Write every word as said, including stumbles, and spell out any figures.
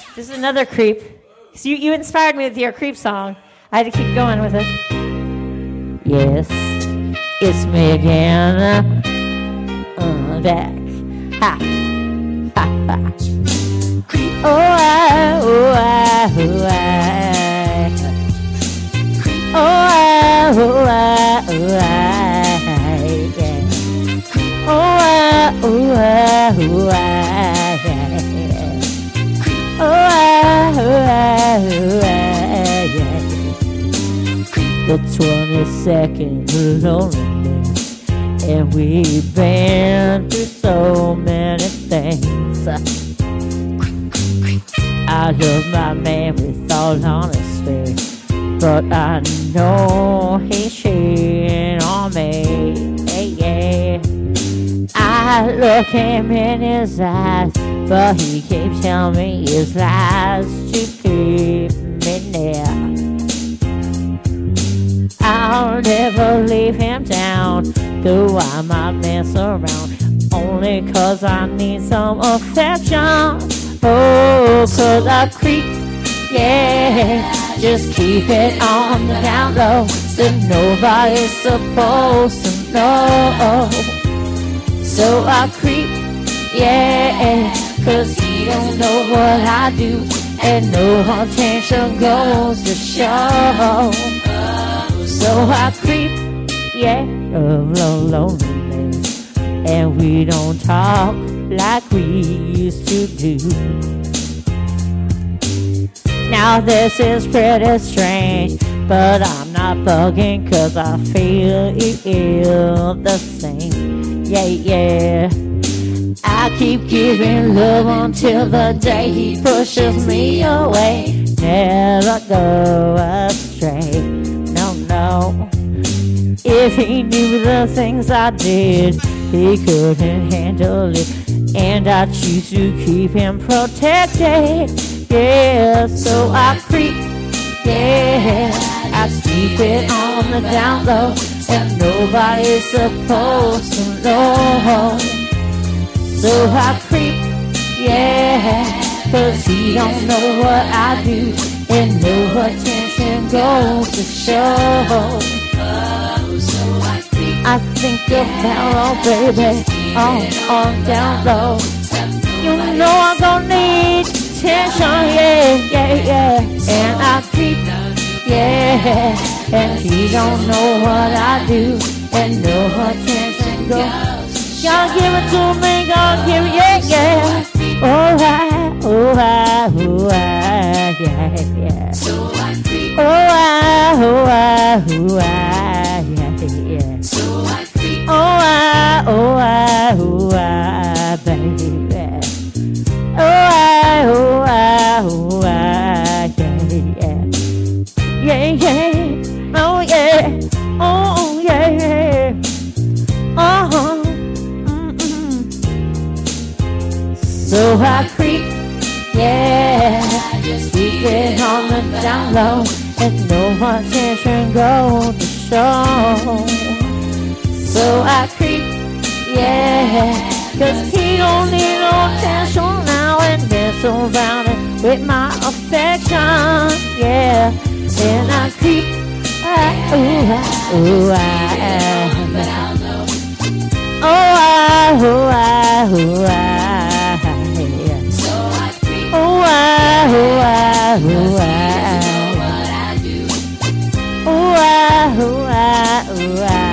This is another creep. So you, you inspired me with your creep song. I had to keep going with it. Yes, it's me again. Uh, back. Ha. Ha, ha. Oh, I, oh, I, oh, I. Oh, I, oh, I, oh, I. Yeah. Oh, I, oh, I, oh, I. Oh, I, oh, I, oh, I. Yeah. The twenty-second loneliness, and we've been through so many things. I love my man with all honesty, but I know he's cheating on me. Hey, yeah. I look him in his eyes, but he keeps telling me his lies to keep me near. I'll never leave him down, though I might mess around, only cause I need some affection. Oh, cause I creep, yeah, just keep it on the down low, that nobody's supposed to know. So I creep, yeah, cause he don't know what I do, and no attention goes to show. So I creep, yeah, of loneliness, and we don't talk like we used to do. Now this is pretty strange, but I'm not bugging, cause I feel the same. Yeah, yeah. I keep giving love until the day he pushes me away. Never go astray, no, no. If he knew the things I did, he couldn't handle it, and I choose to keep him protected. Yeah, so I creep, yeah, I keep it on the down low, and nobody's supposed to know. So I creep, yeah, cause he don't know what I do, and no attention goes to show. I think about, oh baby, on, on down low. You know I'm gonna need attention, yeah, yeah, yeah. And I creep, yeah, and he don't know what I do, and no attention goes. Y'all give it to me, y'all give it, yeah, yeah. Alright, alright, alright, yeah, yeah. So I creep. Alright, alright, alright, yeah, yeah. So I creep. Alright, alright, alright, baby. Alright, alright, alright, yeah, yeah. Yeah, yeah. Oh, yeah. Oh, yeah, yeah. Uh-huh. So I creep, yeah, just keep it on the down low, and no attention goes to show. So I creep, yeah, cause he don't need no attention now, and mess around it with my affection, yeah. And I creep, I, ooh, I, ooh, I, oh, I, oh, I, oh, I. Oh, I, oh, I, oh, I, oh, I, oh, I, oh, I.